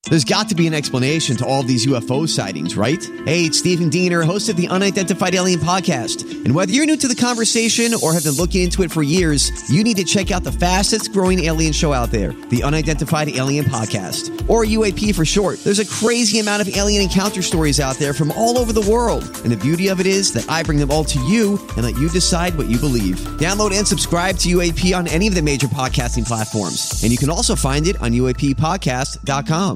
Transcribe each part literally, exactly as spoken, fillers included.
There's got to be an explanation to all of these U F O sightings, right? Hey, it's Stephen Diener, host of the Unidentified Alien Podcast. And whether you're new to the conversation or have been looking into it for years, you need to check out the fastest growing alien show out there, the Unidentified Alien Podcast, or U A P for short. There's a crazy amount of alien encounter stories out there from all over the world. And the beauty of it is that I bring them all to you and let you decide what you believe. Download and subscribe to U A P on any of the major podcasting platforms. And you can also find it on U A P podcast dot com.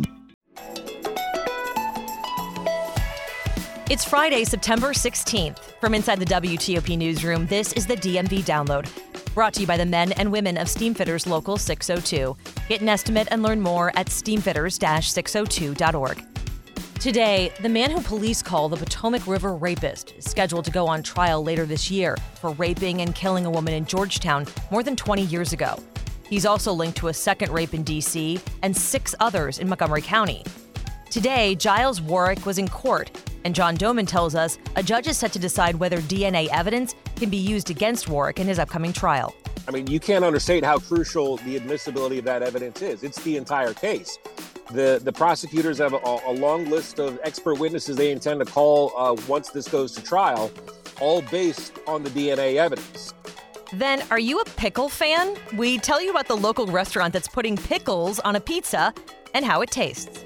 It's Friday, September sixteenth. From inside the W T O P newsroom, this is the D M V Download, brought to you by the men and women of Steamfitters Local six oh two. Get an estimate and learn more at steamfitters dash six oh two dot org. Today, the man who police call the Potomac River rapist is scheduled to go on trial later this year for raping and killing a woman in Georgetown more than twenty years ago. He's also linked to a second rape in D C and six others in Montgomery County. Today, Giles Warwick was in court, and John Domen tells us a judge is set to decide whether D N A evidence can be used against Warwick in his upcoming trial. I mean, you can't understate how crucial the admissibility of that evidence is. It's the entire case. The the prosecutors have a, a long list of expert witnesses they intend to call uh, once this goes to trial, all based on the D N A evidence. Then, are you a pickle fan? We tell you about the local restaurant that's putting pickles on a pizza and how it tastes.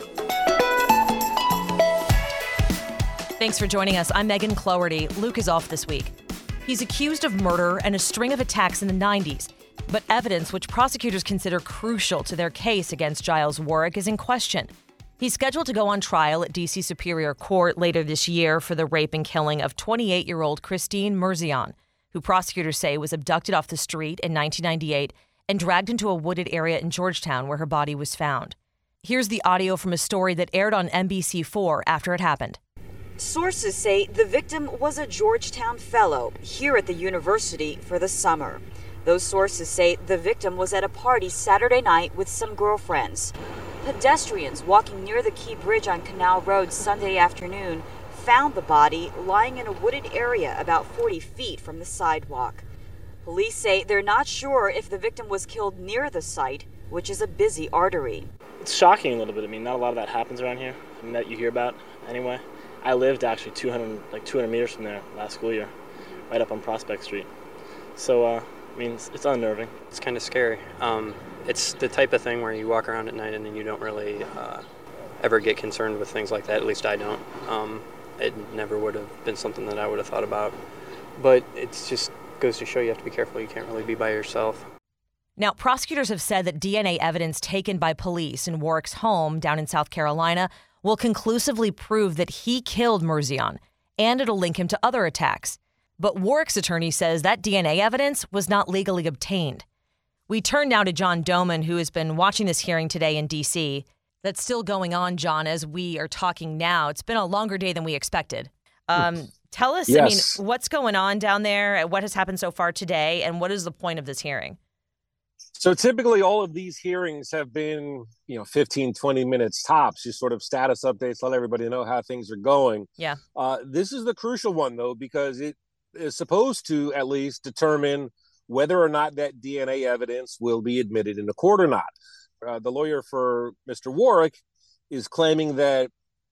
Thanks for joining us. I'm Megan Cloherty. Luke is off this week. He's accused of murder and a string of attacks in the nineties, but evidence which prosecutors consider crucial to their case against Giles Warwick is in question. He's scheduled to go on trial at D C Superior Court later this year for the rape and killing of twenty-eight-year-old Christine Murzian, who prosecutors say was abducted off the street in nineteen ninety-eight and dragged into a wooded area in Georgetown where her body was found. Here's the audio from a story that aired on N B C four after it happened. Sources say the victim was a Georgetown fellow here at the university for the summer. Those sources say the victim was at a party Saturday night with some girlfriends. Pedestrians walking near the Key Bridge on Canal Road Sunday afternoon found the body lying in a wooded area about forty feet from the sidewalk. Police say they're not sure if the victim was killed near the site, which is a busy artery. It's shocking a little bit. I mean, not a lot of that happens around here, I mean, that you hear about anyway. I lived actually two hundred, like two hundred meters from there last school year, right up on Prospect Street. So, uh, I mean, it's, it's unnerving. It's kind of scary. Um, it's the type of thing where you walk around at night and then you don't really uh, ever get concerned with things like that. At least I don't. Um, it never would have been something that I would have thought about. But it just goes to show you have to be careful. You can't really be by yourself. Now, prosecutors have said that D N A evidence taken by police in Warwick's home down in South Carolina will conclusively prove that he killed Murzian, and it'll link him to other attacks. But Warwick's attorney says that D N A evidence was not legally obtained. We turn now to John Domen, who has been watching this hearing today in D C. That's still going on, John, as we are talking now. It's been a longer day than we expected. Um, tell us, Yes. I mean, what's going on down there? What has happened so far today? And what is the point of this hearing? So typically all of these hearings have been, you know, fifteen, twenty minutes tops, just sort of status updates, let everybody know how things are going. Yeah. Uh, this is the crucial one, though, because it is supposed to at least determine whether or not that D N A evidence will be admitted into court or not. Uh, the lawyer for Mister Warwick is claiming that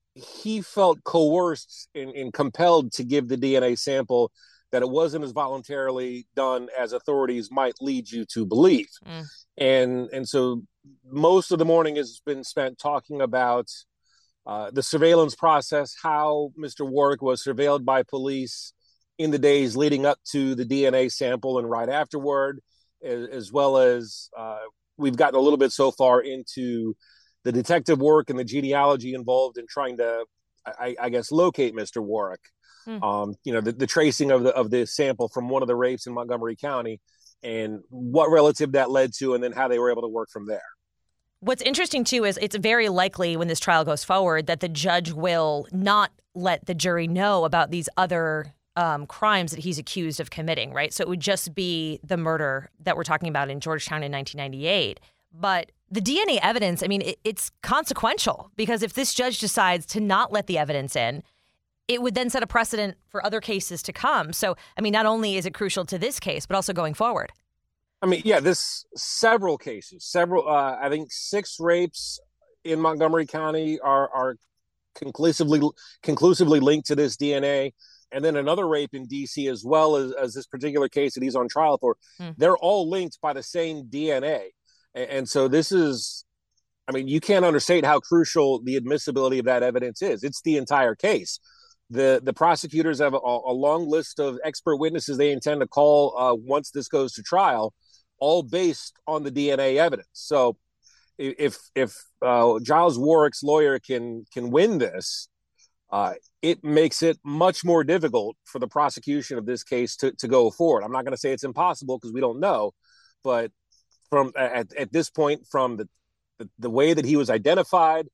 he felt coerced and, and compelled to give the D N A sample, that it wasn't as voluntarily done as authorities might lead you to believe. Mm. And and so most of the morning has been spent talking about uh, the surveillance process, how Mister Warwick was surveilled by police in the days leading up to the D N A sample and right afterward, as, as well as uh, we've gotten a little bit so far into the detective work and the genealogy involved in trying to, I, I guess, locate Mister Warwick. Mm. Um, you know, the, the tracing of the of the sample from one of the rapes in Montgomery County and what relative that led to, and then how they were able to work from there. What's interesting, too, is it's very likely when this trial goes forward that the judge will not let the jury know about these other um, crimes that he's accused of committing, right? So it would just be the murder that we're talking about in Georgetown in nineteen ninety-eight. But the D N A evidence, I mean, it, it's consequential, because if this judge decides to not let the evidence in, it would then set a precedent for other cases to come. So, I mean, not only is it crucial to this case, but also going forward. I mean, yeah, this several cases, several, uh, I think six rapes in Montgomery County are are conclusively conclusively linked to this D N A. And then another rape in D C as well as, as this particular case that he's on trial for. Mm. They're all linked by the same D N A. And, and so this is, I mean, you can't understate how crucial the admissibility of that evidence is. It's the entire case. The the prosecutors have a, a long list of expert witnesses they intend to call uh, once this goes to trial, all based on the D N A evidence. So if if uh, Giles Warwick's lawyer can can win this, uh, it makes it much more difficult for the prosecution of this case to, to go forward. I'm not going to say it's impossible because we don't know, but from at, at this point, from the, the the way that he was identified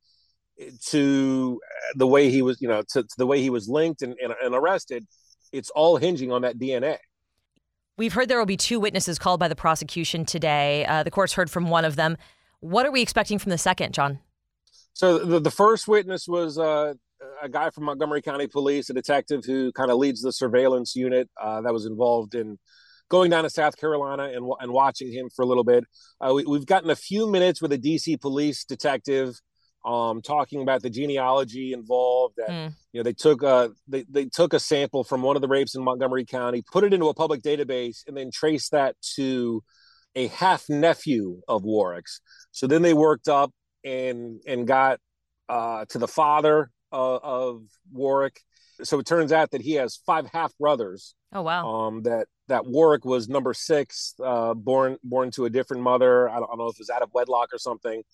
to the way he was, you know, to, to the way he was linked and, and, and arrested, it's all hinging on that D N A. We've heard there will be two witnesses called by the prosecution today. Uh, the court's heard from one of them. What are we expecting from the second, John? So the, the first witness was uh, a guy from Montgomery County Police, a detective who kind of leads the surveillance unit uh, that was involved in going down to South Carolina and, and watching him for a little bit. Uh, we, we've gotten a few minutes with a D C police detective um, talking about the genealogy involved. That mm. you know they took a they, they took a sample from one of the rapes in Montgomery County, put it into a public database, and then traced that to a half nephew of Warwick's. So then they worked up and and got uh, to the father uh, of Warwick. So it turns out that he has five half brothers. Oh wow! Um, that that Warwick was number six, uh, born born to a different mother. I don't, I don't know if it was out of wedlock or something,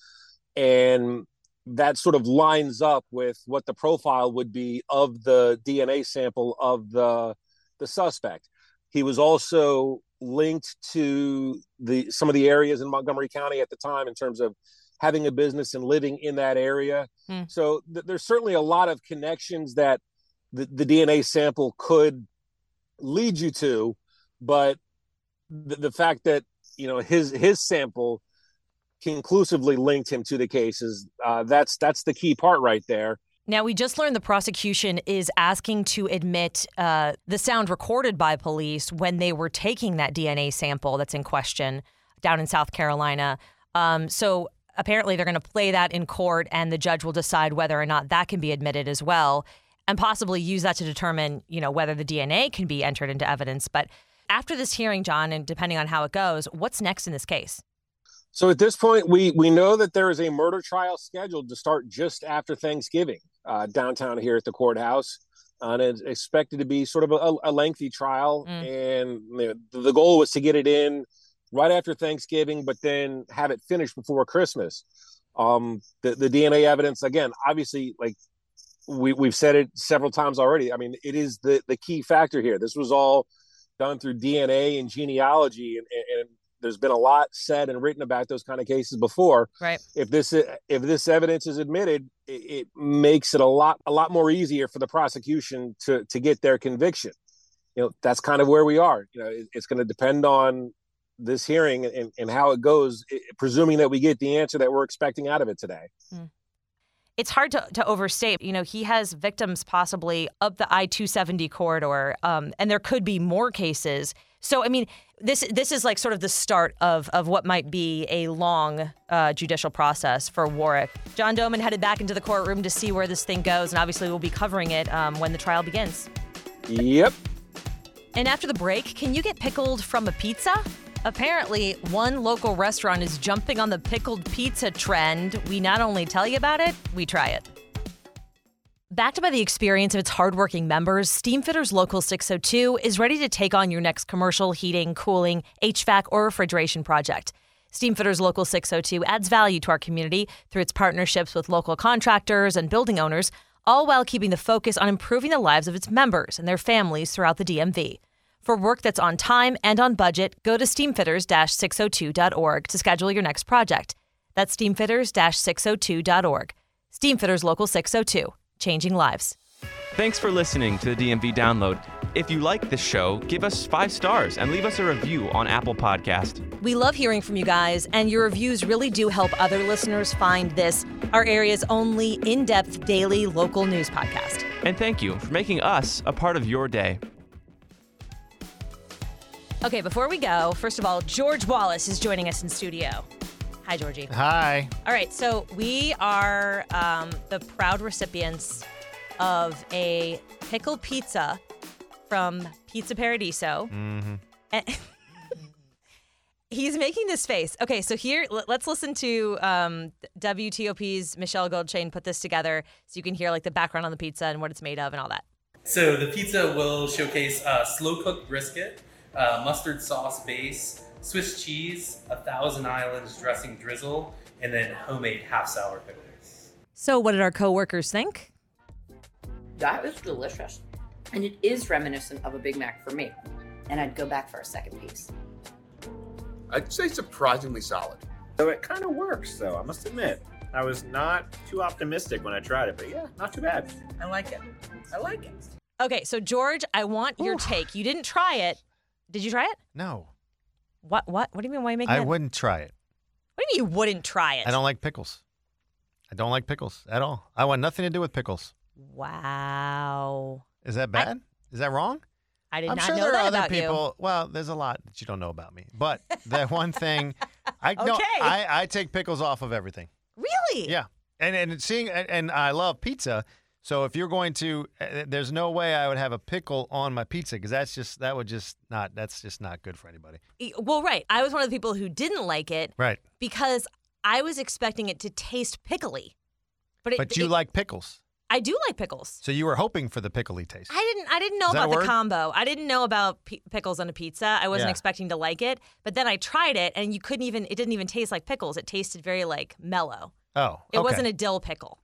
and that sort of lines up with what the profile would be of the D N A sample of the the suspect. He was also linked to the some of the areas in Montgomery County at the time in terms of having a business and living in that area. Mm. So th- there's certainly a lot of connections that the, the D N A sample could lead you to, but the, the fact that, you know, his his sample conclusively linked him to the cases, uh, that's that's the key part right there. Now, we just learned the prosecution is asking to admit uh, the sound recorded by police when they were taking that D N A sample that's in question down in South Carolina. Um, so apparently they're going to play that in court, and the judge will decide whether or not that can be admitted as well, and possibly use that to determine, you know, whether the D N A can be entered into evidence. But after this hearing, John, and depending on how it goes, what's next in this case? So at this point, we we know that there is a murder trial scheduled to start just after Thanksgiving uh, downtown here at the courthouse. Uh, and it's expected to be sort of a, a lengthy trial. Mm. And you know, the goal was to get it in right after Thanksgiving, but then have it finished before Christmas. Um, the, the D N A evidence, again, obviously, like we, we've said it several times already. I mean, it is the, the key factor here. This was all done through D N A and genealogy, and, and there's been a lot said and written about those kind of cases before. Right. If this if this evidence is admitted, it, it makes it a lot a lot more easier for the prosecution to to get their conviction. You know, that's kind of where we are. You know, it, it's going to depend on this hearing and, and how it goes, it, presuming that we get the answer that we're expecting out of it today. Mm. It's hard to, to overstate. You know, he has victims possibly up the I two seventy corridor, um, and there could be more cases. So, I mean, this this is like sort of the start of, of what might be a long uh, judicial process for Warwick. John Domen headed back into the courtroom to see where this thing goes, and obviously we'll be covering it um, when the trial begins. Yep. And after the break, can you get pickled from a pizza? Apparently, one local restaurant is jumping on the pickled pizza trend. We not only tell you about it, we try it. Backed by the experience of its hardworking members, Steamfitters Local six oh two is ready to take on your next commercial, heating, cooling, H V A C, or refrigeration project. Steamfitters Local six oh two adds value to our community through its partnerships with local contractors and building owners, all while keeping the focus on improving the lives of its members and their families throughout the D M V. For work that's on time and on budget, go to steamfitters dash six oh two dot org to schedule your next project. That's steamfitters dash six oh two dot org. Steamfitters Local six oh two. Changing lives. Thanks for listening to the D M V Download. If you like this show, give us five stars and leave us a review on Apple Podcast. We love hearing from you guys, and your reviews really do help other listeners find this, our area's only in-depth daily local news podcast. And thank you for making us a part of your day. Okay, before we go, first of all, George Wallace is joining us in studio. Hi, Georgie. Hi. All right, so we are um, the proud recipients of a pickle pizza from Pizza Paradiso. Mm-hmm. And he's making this face. Okay, so here, l- let's listen to um, W T O P's Michelle Goldchain put this together so you can hear like the background on the pizza and what it's made of and all that. So the pizza will showcase uh, slow-cooked brisket, uh, mustard sauce base, Swiss cheese, a Thousand Islands dressing drizzle, and then homemade half-sour pickles. So what did our coworkers think? That was delicious. And it is reminiscent of a Big Mac for me. And I'd go back for a second piece. I'd say surprisingly solid. So it kind of works, though, I must admit. I was not too optimistic when I tried it, but yeah, not too bad. I like it. I like it. Okay, so George, I want your Ooh. take. You didn't try it. Did you try it? No. What? What? What do you mean? Why are you making I that? wouldn't try it. What do you mean you wouldn't try it? I don't like pickles. I don't like pickles at all. I want nothing to do with pickles. Wow. Is that bad? Is that wrong? I did I'm not sure know there that are other about people. Well, there's a lot that you don't know about me. But that one thing, I no, Okay. I, I take pickles off of everything. you. Really? Yeah, and and seeing and, and I love pizza. So if you're going to, uh, there's no way I would have a pickle on my pizza because that's just that would just not that's just not good for anybody. E- Well, right. I was one of the people who didn't like it Right. because I was expecting it to taste pickly. But it, But you it- like pickles, I do like pickles. so you were hoping for the pickly taste. I didn't. I didn't know Is that a about the word? combo. I didn't know about p- pickles on a pizza. I wasn't Yeah. expecting to like it. But then I tried it, and you couldn't even. It didn't even taste like pickles. It tasted very like mellow. Oh, It okay. wasn't a dill pickle.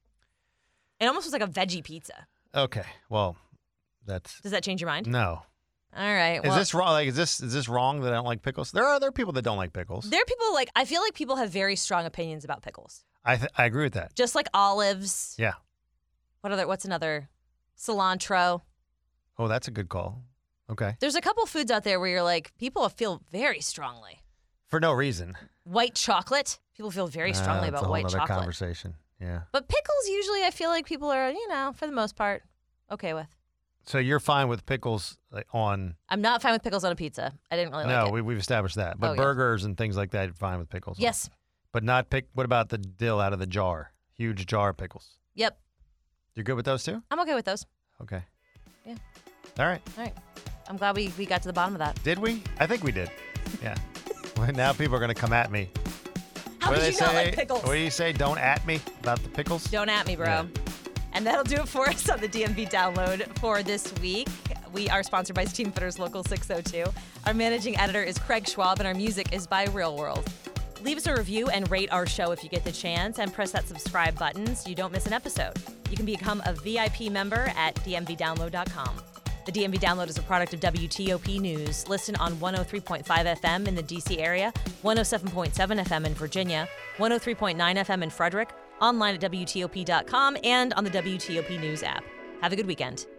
It almost was like a veggie pizza. Okay, well, that's Does that change your mind? no. All right. Is well, this wrong? Like, is this is this wrong that I don't like pickles? There are other people that don't like pickles. There are people like I feel like people have very strong opinions about pickles. I th- I agree with that. Just like olives. Yeah. What other? What's another? Cilantro. Oh, that's a good call. Okay. There's a couple foods out there where you're like people feel very strongly. For no reason. White chocolate. People feel very Ah, strongly that's about a white whole other chocolate. conversation. Yeah. But pickles, usually, I feel like people are, you know, for the most part, okay with. So you're fine with pickles like, on? I'm not fine with pickles on a pizza. I didn't really no, like it. we we've established that. But Oh, yeah. burgers and things like that, you're fine with pickles. on. Yes. But not pick. What about the dill out of the jar? Huge jar of pickles. Yep. You're good with those too? I'm okay with those. Okay. Yeah. All right. All right. I'm glad we, we got to the bottom of that. Did we? I think we did. Yeah. Well, now people are going to come at me. How what do did they you say? not like pickles? What do you say? Don't at me about the pickles? Don't at me, bro. Yeah. And that'll do it for us on the D M V download for this week. We are sponsored by Steamfitters Local six oh two. Our managing editor is Craig Schwab, and our music is by Real World. Leave us a review and rate our show if you get the chance, and press that subscribe button so you don't miss an episode. You can become a V I P member at d m v download dot com. The D M V Download is a product of W T O P News. Listen on one oh three point five F M in the D C area, one oh seven point seven F M in Virginia, one oh three point nine F M in Frederick, online at W T O P dot com, and on the W T O P News app. Have a good weekend.